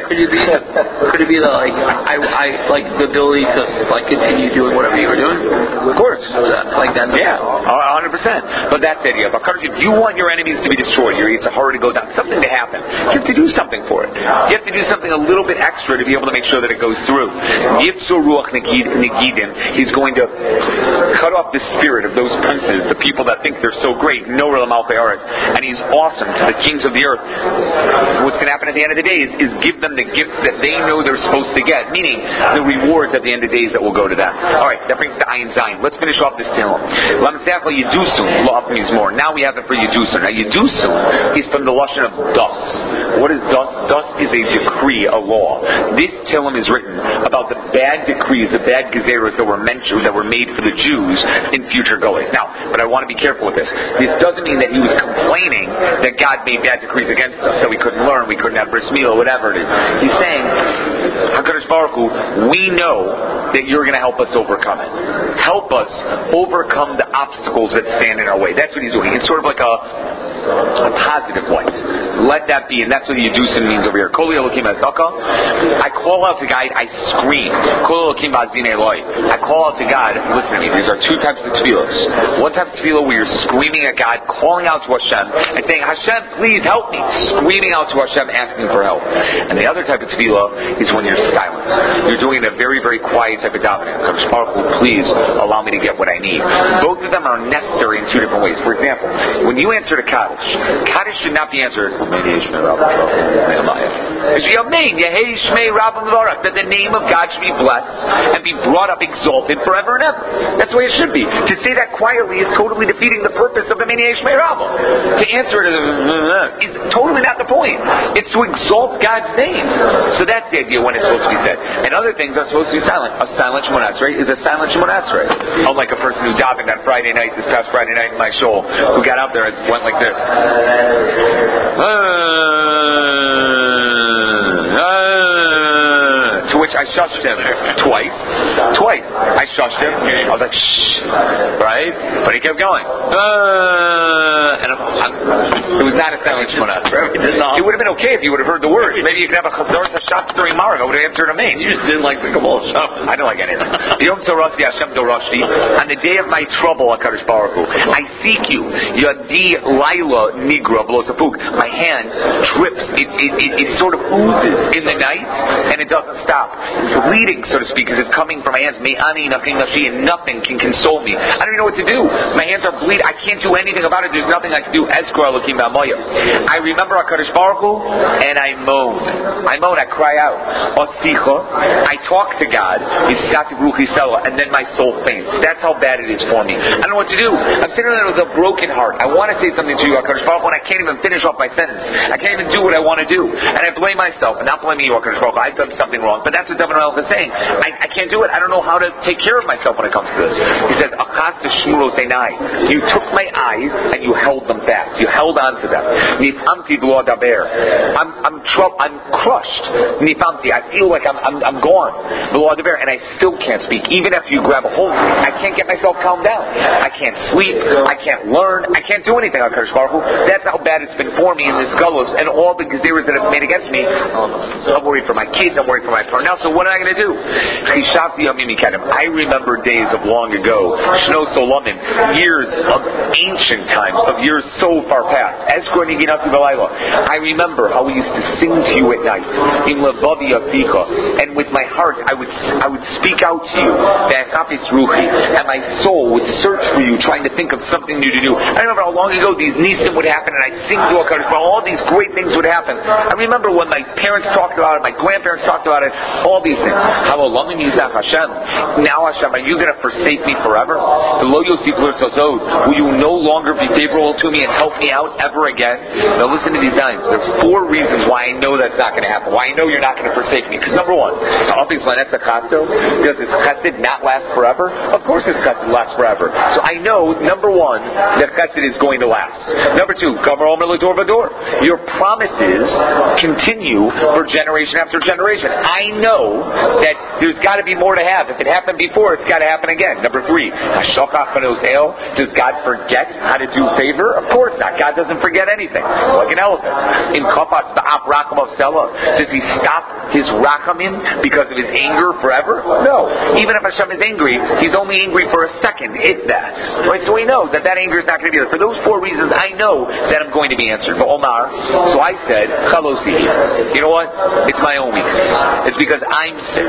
be the I like the ability to like continue doing whatever you were doing? Of course. Like that. Yeah, 100%. But that's the idea. If you want your enemies to be destroyed, your Yitzhahara to go down, something to happen, you have to do something for it. You have to do something a little bit extra to be able to make sure that it goes through. Yitzur Ruach Negidim, he's going to cut off the spirit of those princes, the people that think they're so great, no real Malchei Haaretz, and he's awesome to the kings of the earth. What's going to happen at the end of the day is give them the gifts that they know they're supposed to get, meaning the rewards at the end of the days that will go to them. Alright, that brings to Ayin Zayin. Let's finish off this Tehillim. Lamsecha Yedusun, Lo Apmiz more. Now we have it for Yedusun. Now Yedusun is from the Lashon of Das. What is Das? Das is a decree, a law. This Tehillim is written about the bad decrees, the bad gezeros that were mentioned, that were made for the Jews in future goings. Now, but I want to be careful with this. This doesn't mean that he was complaining that God made bad decrees against us, that we couldn't learn, we couldn't have bris milah, whatever it is. He's saying, HaKadosh Baruch Hu, we know that you're going to help us overcome it. Help us overcome the obstacles that stand in our way. That's what he's doing. It's sort of like a positive light. Let that be, and that's what Yedusin means over here. Kol Elokim Azaka. I call out to God, I scream. Kol Elokim Ba'azine Eloi. I call out to God, listen to me, these are two types of tefillos. One type of tefillah where you're screaming at God, calling out to Hashem, and saying, Hashem, please help me. Screaming out to Hashem, asking for help. And the other type of tefillah is when you're silent. You're doing a very, very quiet type of davening. HaKadosh Baruch Hu, please allow me to get what I need. Both of them are necessary in two different ways. For example, when you answer to Kaddish should not be answered that the name of God should be blessed and be brought up, exalted forever and ever. That's the way it should be. To say that quietly is totally defeating the purpose of the Menei Shmei Rabbah. To answer it is totally not the point. It's to exalt God's name. So that's the idea when it's supposed to be said. And other things are supposed to be silent. A silent Shemon Esrei is a silent Shemon Esrei. Unlike a person who davened on Friday night, this past Friday night in my shul, who got out there and went like this. To which I shushed him twice. I shushed him. I was like, shh, right? But he kept going. And it was not a silent Shemon Esrei. It would have been okay if you would have heard the words. Maybe you could have a Chazaras HaShatz during Marg. I would have answered Amen. You just didn't like the Kabbalah Shabbat. I don't like anything. Yom Tzorasi Hashem Dorashti. On the day of my trouble, HaKadosh Baruch Hu, I seek you. Yadi Laila Nigra Blosapuk. My hand drips. It sort of oozes in the night, and it doesn't stop. Bleeding, so to speak, because it's coming from my hands. Me'ani Nachi Nashi, and nothing can console me. I don't even know what to do. My hands are bleeding. I can't do anything about it. There's nothing I can do. Ezkor Elokim I remember HaKadosh Baruch Hu, and I moan. I cry out. I talk to God, and then my soul faints. That's how bad it is for me. I don't know what to do. I'm sitting there with a broken heart. I want to say something to you, HaKadosh Baruch Hu, and I can't even finish off my sentence. I can't even do what I want to do. And I blame myself, and not blaming you, HaKadosh Baruch Hu. I've done something wrong. But that's what David Melech is saying. I can't do it. I don't know how to take care of myself when it comes to this. He says, you took my eyes and you held them fast. You held on to them. I'm crushed. I feel like I'm gone. And I still can't speak. Even after you grab a hold of me, I can't get myself calmed down. I can't sleep. I can't learn. I can't do anything on HaKadosh Baruch Hu. That's how bad it's been for me in this galus and all the gezeras that have been made against me. I'm worried for my kids. I'm worried for my partner. So what am I going to do? I remember days of long ago, years of ancient times, of years so far past. I remember how we used to sing to you at night, and with my heart I would speak out to you, and my soul would search for you, trying to think of something new to do. I remember how long ago these nisim would happen, and I'd sing to HaKadosh Baruch Hu, all these great things would happen. I remember when my parents talked about it, my grandparents talked about it, all these things. Now Hashem, are you going to forsake me forever? Will you no longer be favorable to me and help me out ever again? Now listen to these lines. There's 4 reasons why I know that's not going to happen. Why I know you're not going to forsake me. Because number 1, does this chesed not last forever? Of course this chesed lasts forever. So I know, number 1, that chesed is going to last. Number 2, your promises continue for generation after generation. I know that there's got to be more to have. If it happened before, it's got to happen again. Number 3, does God forget how to do favor? Of course not. God doesn't forget anything. It's like an elephant. In Kafat Ba'af Racham of Selah, does he stop his Rachamim because of his anger forever? No. Even if Hashem is angry, he's only angry for a second, if that. Right? So we know that anger is not going to be there. For those 4 reasons, I know that I'm going to be answered. But Omar, so I said, Chalosi. You know what? It's my own weakness. It's because I'm sick.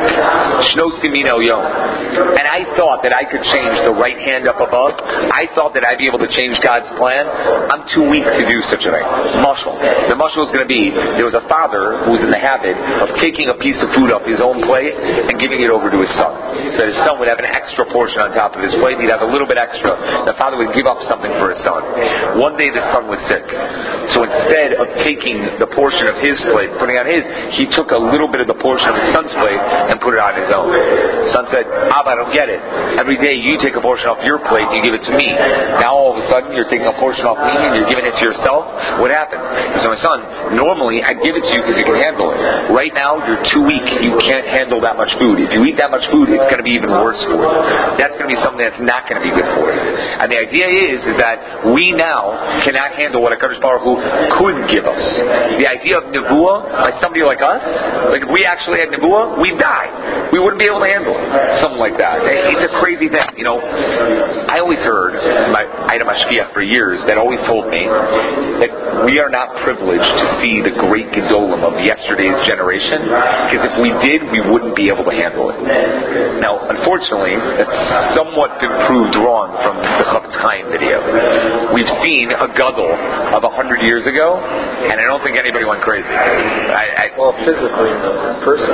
And I thought that I could change the right hand up above. I thought that I'd be able to change God's plan. I'm too weak to do such a thing. Mashal. The mashal is going to be, there was a father who was in the habit of taking a piece of food off his own plate and giving it over to his son. So his son would have an extra portion on top of his plate. He'd have a little bit extra. The father would give up something for his son. One day the son was sick. So instead of taking the portion of his plate, putting it on his, he took a little bit of the portion of his son's plate and put it on his own. Son said, Abba, I don't get it. Every day you take a portion off your plate and you give it to me. Now all of a sudden you're taking a portion off me and you're giving it to yourself. What happened? He said, my son, normally I'd give it to you because you can handle it. Right now you're too weak. You can't handle that much food. If you eat that much food, it's going to be even worse for you. That's going to be something that's not going to be good for you. And the idea is that we now cannot handle what HaKadosh Baruch Hu could give us. The idea of Nevuah, like somebody like us, like if we actually had Nevuah, we'd die. We wouldn't be able to handle it. Something like that. It's a crazy thing. You know, I always heard my Ida Mashkiach for years that always told me that we are not privileged to see the great Gedolim of yesterday's generation, because if we did, we wouldn't be able to handle it. Now, unfortunately, that's somewhat been proved wrong from the Chofetz Chaim video. We've seen a Gadol of 100 years ago, and I don't think anybody went crazy. Well, physically, in person.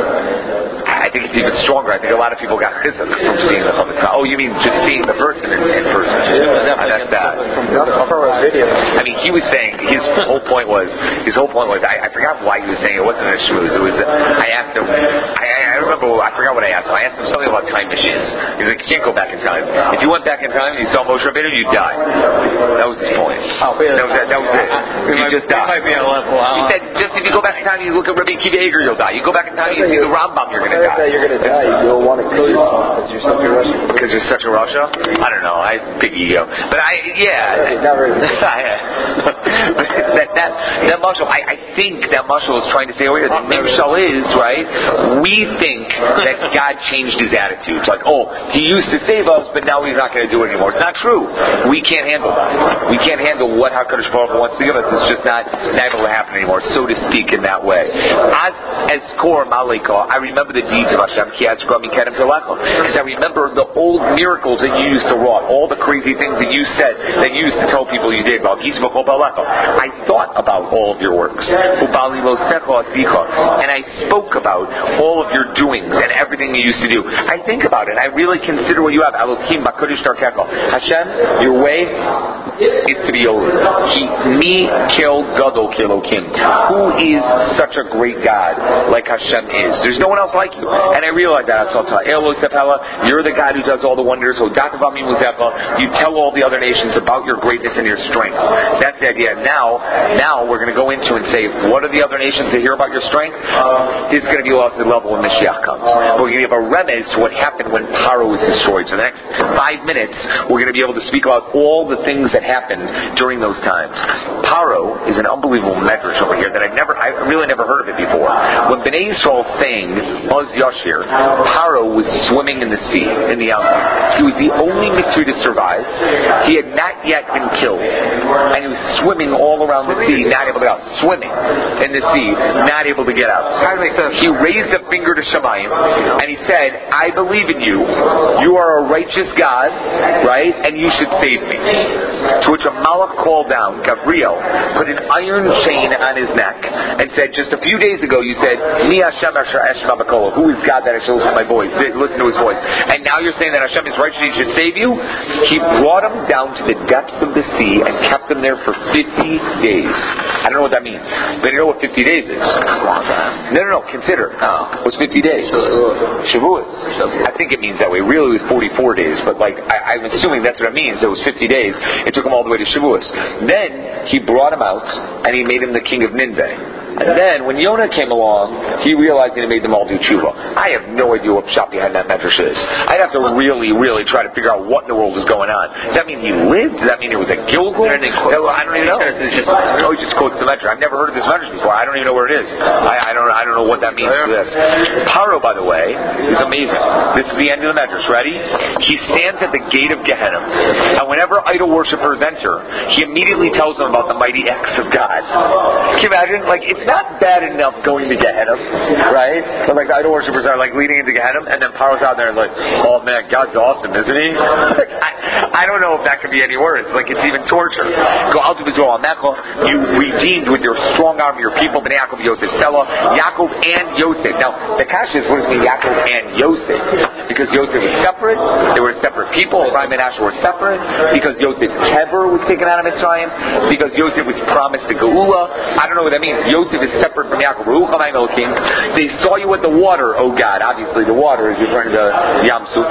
I think it's even stronger. I think a lot of people got chizuk from seeing the Chofetz Chaim. Oh, you mean just seeing the person in person? Yeah, that's bad. From a video. I mean, he was saying his whole point was. I forgot why he was saying it. It wasn't a shmooze. It was. I asked him. I remember. I forgot what I asked him. I asked him something about time machines. He's like, you can't go back in time. If you went back in time and you saw Moshe Rabbeinu, you'd die. That was his point. Oh, really? That was it. You just die. Might be a level. He said, just if you go back in time and you look at Rabbi Akiva Eiger, you'll die. You go back in time and you see the Rambam, you're going to die. You're going to die. You'll want to kill yourself because you're such a Russian. Because you're such a Russia? I don't know. I have big ego. But Not really. that mashal, I think that mashal is trying to say, the mashal is, right? We think that God changed his attitude. It's like, he used to save us, but now he's not going to do it anymore. It's not true. We can't handle that. We can't handle what HaKadosh Baruch Hu wants to give us. It's just not able to happen anymore, so to speak, in that way. As Kor Malika, I remember the deeds of Hashem, because I remember the old miracles that you used to wrought, all the crazy things that you said, that you used to tell people you did. I thought about all of your works. And I spoke about all of your doings and everything you used to do. I think about it. I really consider what you have. Hashem, your way is to be over. Who is such a great God like Hashem is? There's no one else like you. And I realize that. You're the God who does all the wonders. You tell all the other nations about your greatness and your strength. That's the idea. Now we're going to go into and say, what are the other nations to hear about your strength? This is going to be also the level when Mashiach comes. We're going to give a remez to what happened when Paro was destroyed. So the next 5 minutes, we're going to be able to speak about all the things that happened during those times. Paro is an unbelievable medrash over here that I really never heard of it before. When Bnei Yisrael sang Oz Yashir, Paro was swimming in the sea, in the Yam. He was the only Mitzri to survive. He had not yet been killed. And he was swimming all around the sea, not able to get out. Swimming in the sea, not able to get out. He raised a finger to Shemayim, and he said, I believe in you. You are a righteous God, right? And you should save me. To which a Malach called down, Gabriel, put an iron chain on his neck, and said, just a few days ago you said, Mi Hashem Asher Eshma B'Kolo. Who is God that I should listen to my voice? Listen to his voice. And now you're saying that Hashem is righteous and he should save you? He brought him down to the depths of the sea and kept him there for 50 days. I don't know what that means. But you know what 50 days is? That's a long time. No. Consider. What's 50 days? Shavuos. I think it means that way. Really it was 44 days. But I'm assuming that's what it means. It was 50 days. It took him all the way to Shavuos. Then he brought him out and he made him the king of Nineveh. And then, when Yonah came along, he realized that he made them all do tshuva. I have no idea what pshat behind that medrash is. I'd have to really, really try to figure out what in the world is going on. Does that mean he lived? Does that mean it was a Gilgal? I don't even know. He just quotes the medrash. I've never heard of this medrash before. I don't even know where it is. I don't know what that means for this. Paro, by the way, is amazing. This is the end of the medrash. Ready? He stands at the gate of Gehenna, and whenever idol worshippers enter, he immediately tells them about the mighty acts of God. Can you imagine? It's not bad enough going to Gehenna, right? But the idol worshippers are leading into Gehenna, and then Paro's out there and oh man, God's awesome, isn't he? I don't know if that could be any worse. It's even torture. Go out to Israel, you redeemed with your strong arm your people, Bnei Yaakov, Yosef, Stella, Yaakov and Yosef. Now, the kasha is, what does it mean, Yaakov and Yosef? Because Yosef was separate, they were separate people, Ephraim and Asher were separate, because Yosef's kever was taken out of Mitzrayim, because Yosef was promised the Geula. I don't know what that means. Yosef is separate from Yaakov. They saw you at the water, oh God. Obviously, the water is referring to Yam Suf.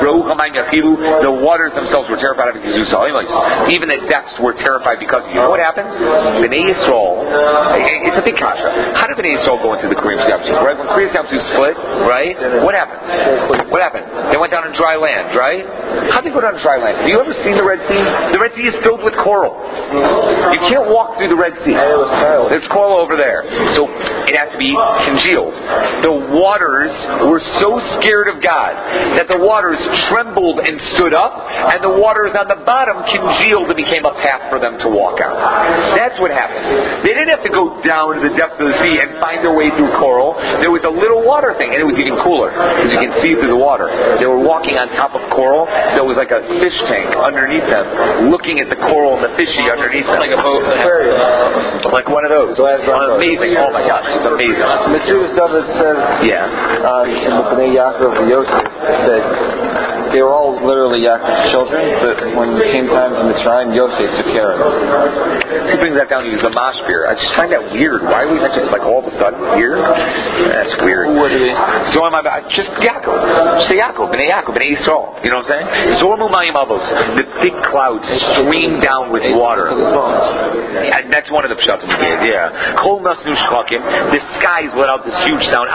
The waters themselves were terrified of because you saw him. Even the depths were terrified because of you. You know what happened? Bnei Yisrael, it's a big kasha. How did Bnei Yisrael go into the Kriyas Yam Suf? Right? When Kriyas Yam Suf split, right? What happened? They went down in dry land, right? How did they go down in dry land? Have you ever seen the Red Sea? The Red Sea is filled with coral. You can't walk through the Red Sea. There's coral over there. So it has to be congealed. The waters were so scared of God that the waters trembled and stood up, and the waters on the bottom congealed and became a path for them to walk on. That's what happened. They didn't have to go down to the depths of the sea and find their way through coral. There was a little water thing, and it was even cooler, because you can see through the water. They were walking on top of coral. There was a fish tank underneath them, looking at the coral and the fishy underneath them. Like a boat. Like one of those. Amazing. Oh my gosh, it's amazing. Metzudas David says in the Bnei Yaakov of Yosef that they were all literally Yaakov's children, but when it came time for Mitzrayim, Yosef took care of them. He brings that down to use the mashpir. I just find that weird. Why would we mention all of a sudden here? That's weird. What do we? So am I just Yaakov. Say Yaakov, Bnei Yisrael. You know what I'm saying? Zormu mayim avos. The thick clouds stream down with water. That's one of the pshatim he gave. Yeah. Kol nasnu shchakim. The skies let out this huge sound.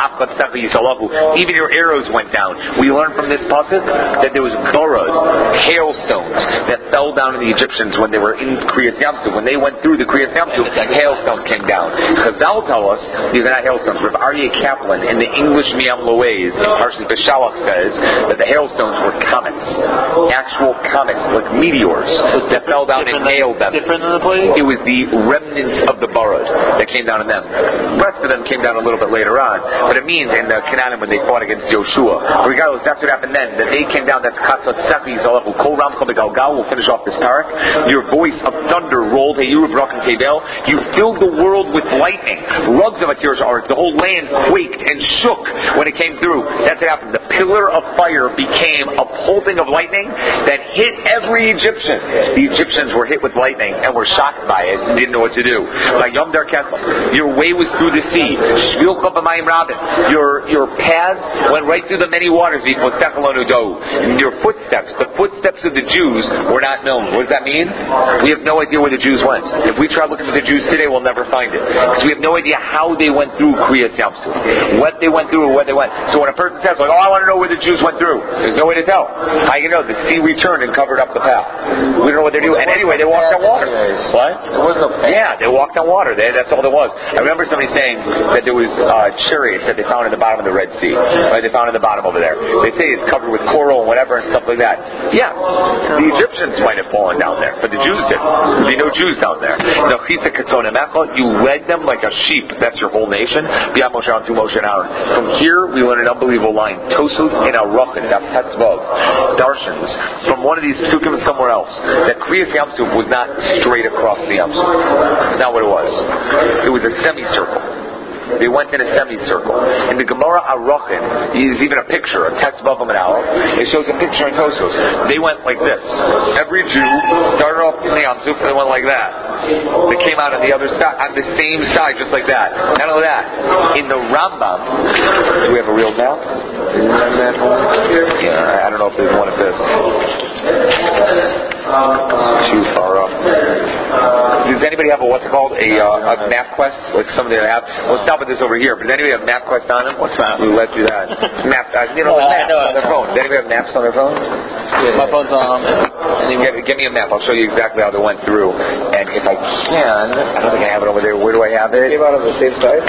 Even your arrows went down. We learn from this pasuk that there was borod, hailstones that fell down on the Egyptians when they were in Kriyas Yam Suf. When they went through the Kriyas Yam Suf, hailstones came down. Chazal tell us these are not hailstones. Rav Aryeh Kaplan in the English Miyam Loez in Parshas Beshalach says that the hailstones were comets, actual comets, like meteors that fell down and nailed them. Different than the plague? It was the remnants of the borod that came down on them. The rest of them came down a little bit later on, but it means in the Canaan when they fought against Joshua. Regardless, that's what happened then. That they came down. down. That's Katzot Sechi Zalavu Kol Ramcha Begalgal. We'll finish off this parak. Your voice of thunder rolled. Hey, you Brachim Tebel. You filled the world with lightning. Rugs of Atiris are. The whole land quaked and shook when it came through. That's what happened. The pillar of fire became a bolting of lightning that hit every Egyptian. The Egyptians were hit with lightning and were shocked by it and didn't know what to do. Like Yom Dar Ketel. Your way was through the sea. Your paths went right through the many waters. Your footsteps, the footsteps of the Jews were not known. What does that mean? We have no idea where the Jews went. If we try looking for the Jews today, we'll never find it. Because we have no idea how they went through Kriyas Yamsuf. What they went through or where they went. So when a person says, like, I want to know where the Jews went through, there's no way to tell. How you know? The sea returned and covered up the path. We don't know what they're doing. And anyway, they walked on water. What? There was no path. Yeah, they walked on water. That's all there was. I remember somebody saying that there was chariots that they found in the bottom of the Red Sea. Right? They found in the bottom over there. They say it's covered with coral and whatever and stuff like that. Yeah, the Egyptians might have fallen down there, but the Jews didn't. There'd be no Jews down there. You led them like a sheep. That's your whole nation. From here, we learn an unbelievable line. Tosos in Arochin, Darshans, from one of these psukim somewhere else, that Kriyas Yamsuf was not straight across the Yamsuf. That's not what it was. It was a semicircle. They went in a semicircle. In the Gemara Arochin, is even a picture, a text above them an hour. It shows a picture in Tosos. They went like this. Every Jew started off in the Yamsuf and they went like that. They came out on the other side, on the same side, just like that. Not only that, in the Rambam, do we have a real map? Yeah, I don't know if there's one of this. Too far up. Does anybody have a MapQuest? Like somebody that have? We'll stop with this over here. But does anybody have MapQuest on them? What's that? We let you that. Maps on their phone. Does anybody have maps on their phone? Yeah, my phone's on. Give me a map. I'll show you exactly how they went through. And if I can, I don't think I have it over there. Where do I have it? Came out of the same side?